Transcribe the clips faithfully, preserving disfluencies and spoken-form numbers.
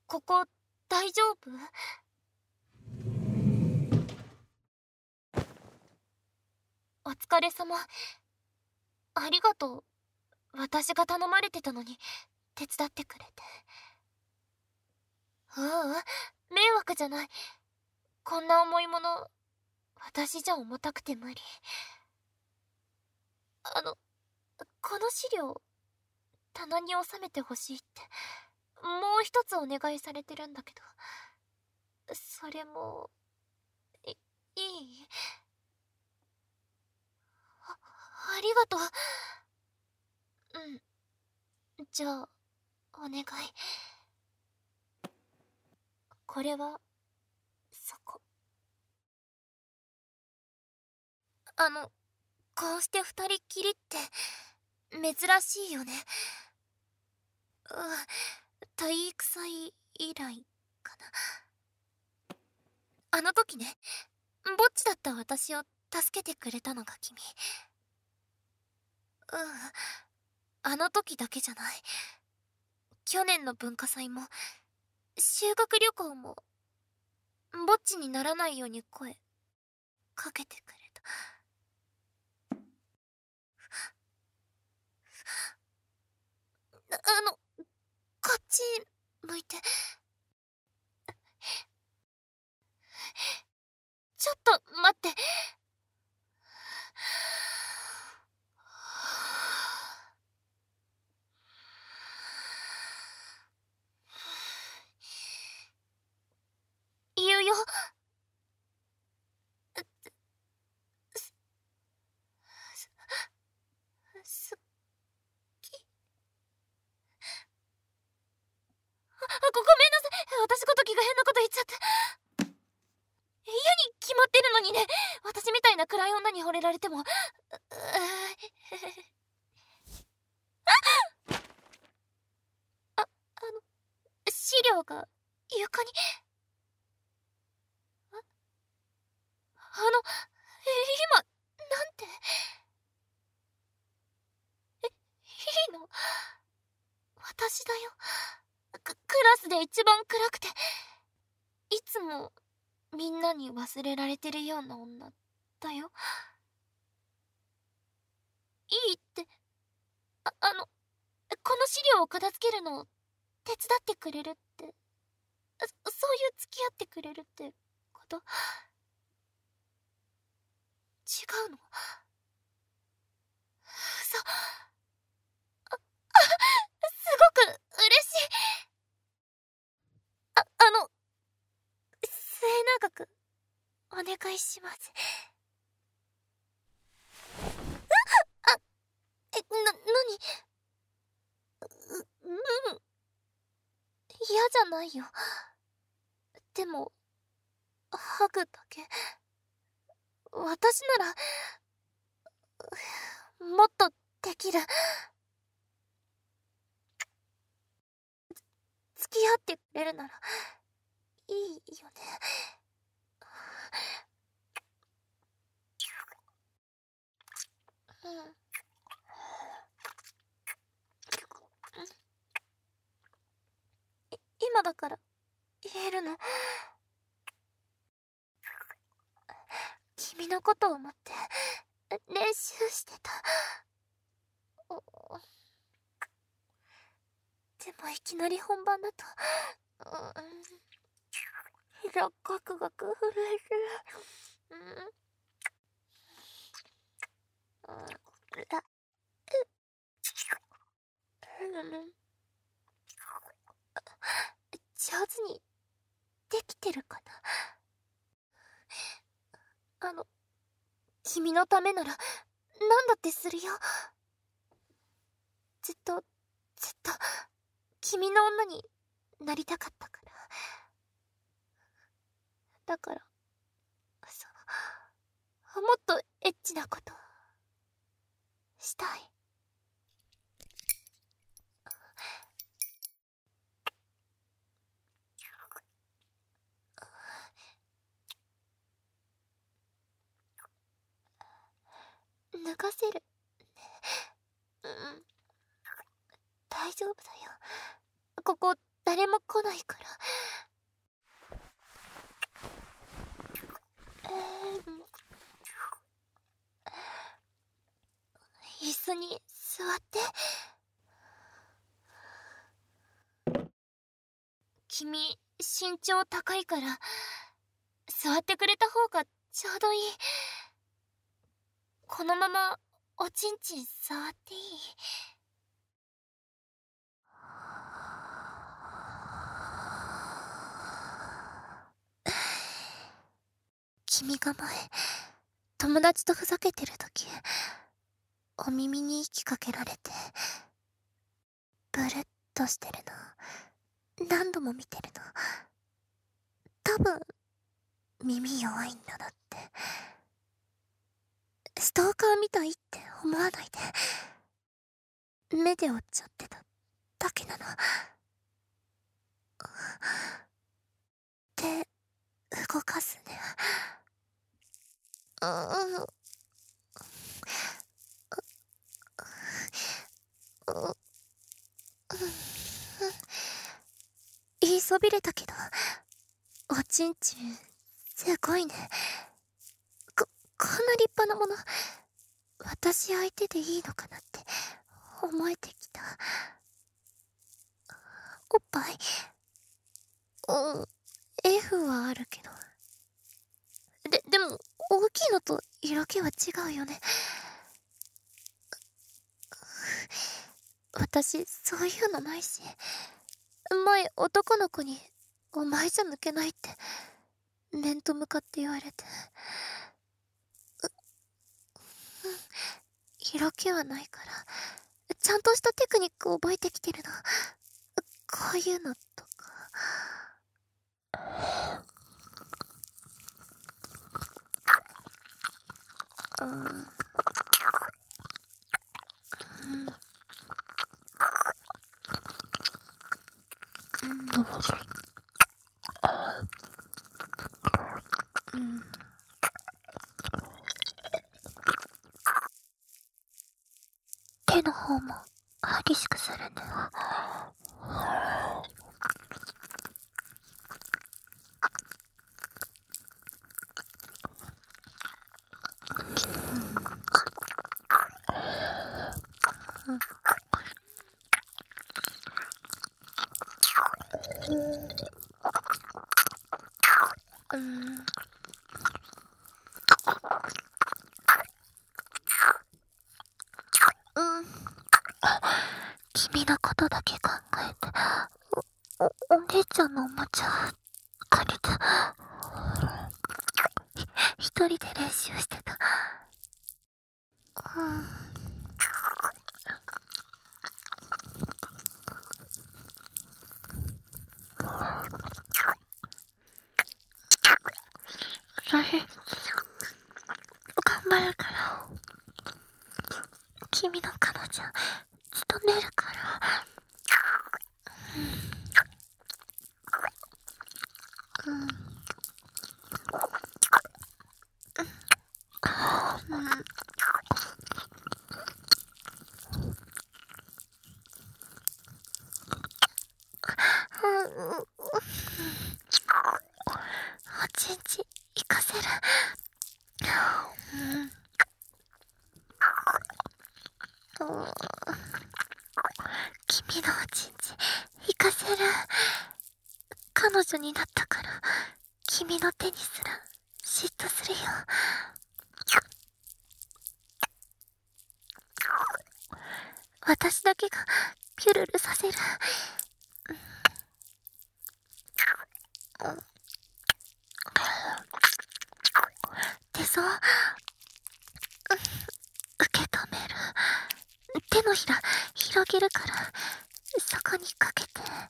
ここ大丈夫？お疲れ様。ありがとう。私が頼まれてたのに手伝ってくれて。ううん、迷惑じゃない。こんな重いもの私じゃ重たくて無理。あのこの資料棚に収めてほしいってもう一つお願いされてるんだけど、それもいいいあありがとう。うんじゃあお願い。これはそこ。あのこうして二人っきりって珍しいよね。うん体育祭以来かな。あの時ね、ぼっちだった私を助けてくれたのが君。うんあの時だけじゃない。去年の文化祭も修学旅行もぼっちにならないように声かけてくれた。あのこっち向いて。ちょっと待って。言うよ。す好き。あごごめんなさい。私ごときが変なこと言っちゃった。嫌に決まってるのにね。私みたいな暗い女に惚れられても。あ、あの資料が床に。ああの今なんて。えいいの？私だよ。ククラスで一番暗くていつもみんなに忘れられてるような女だよ。いいって。ああのこの資料を片付けるのを手伝ってくれるって、そそういう付き合ってくれるってこと？違うの？嘘。あ、あ、すごく嬉しい。あ、あの末永くお願いします。あ、え、な、なに？う、うん。嫌じゃないよ。でも、ハグだけ。私なら、もっとできる。付き合ってくれるなら、いいよね。うん。今だから言えるの。君のことを思って練習してた。でもいきなり本番だと、うん、膝ガクガク震えてる。うん、うん、だ、うん、上手にできてるかな。あの君のためなら何だってするよ。ずっとずっと君の女になりたかったから。だからそうもっとエッチなことしたい。脱がせる。うん大丈夫だよ。ここ誰も来ないから。えー、椅子に座って。君、身長高いから、座ってくれた方がちょうどいい。このまま、おちんちん触っていい？君が前、友達とふざけてる時、お耳に息かけられて、ブルッとしてるの、何度も見てるの。多分、耳弱いんだなって。ストーカーみたいって思わないで。目で追っちゃってただけなの。手、動かすね。うん。言いそびれたけど、おちんちん、すごいね。こ、こんな立派なもの、私相手でいいのかなって思えてきた。おっぱい、うん、F はあるけど。で、でも、大きいのと色気は違うよね。私、そういうのないし。前、男の子に、お前じゃ抜けないって、面と向かって言われて。色気はないから、ちゃんとしたテクニック覚えてきてるの。こういうのとか。うん。うん。うん。手の方も激しくするんだよ。うん。うん。君のことだけ考えて、お、お、お姉ちゃんのおもちゃ借りて、ひ一人で練習してた。うん。それ、頑張るから。君の彼女、務めるから。うん。うん。うん。おちんち、行かせる。うん。君のおちんち、行かせる。彼女になったから、君の手にすら、嫉妬するよ。私だけが、ピュルルさせる。でそう、受け止める。手のひら、広げるから、そこにかけて。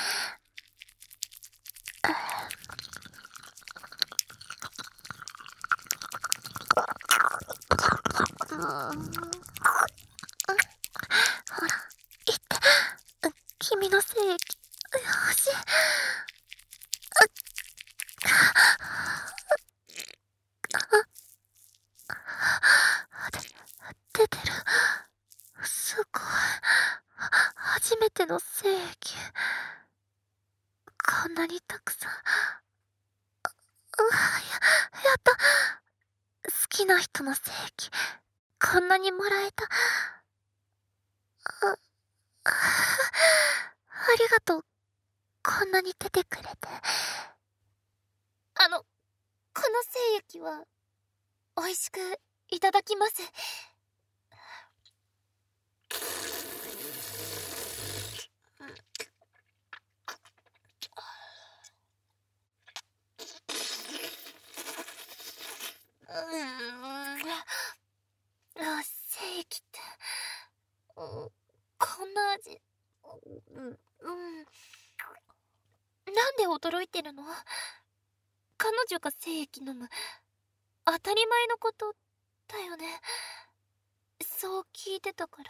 うん。ほら、いって、君の精液、欲しい。出てる。すごい。初めての精液。 こんなにたくさん。うわ、や、やった。好きな人の精液、こんなにもらえた。あ、ありがとう。こんなに出てくれて。あの、この精液は、美味しくいただきます。うーん。あ、精液って、うん、こんな味、うん、うん。なんで驚いてるの？彼女が精液飲む、当たり前のことだよね。そう聞いてたから。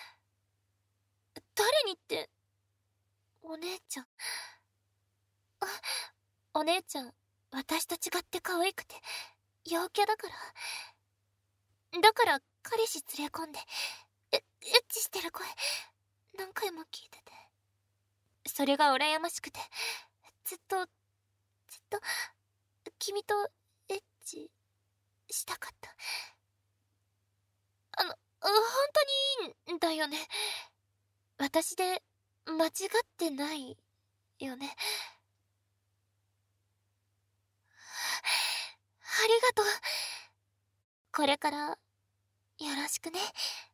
誰にって、お姉ちゃん。あ、お姉ちゃん、私と違って可愛くて、陽キャだから。だから彼氏連れ込んで、え、エッチしてる声、何回も聞いてて。それが羨ましくて、ずっと、ずっと、君とエッチしたかった。あの、本当にいいんだよね。私で間違ってないよね。ありがとう。これからよろしくね。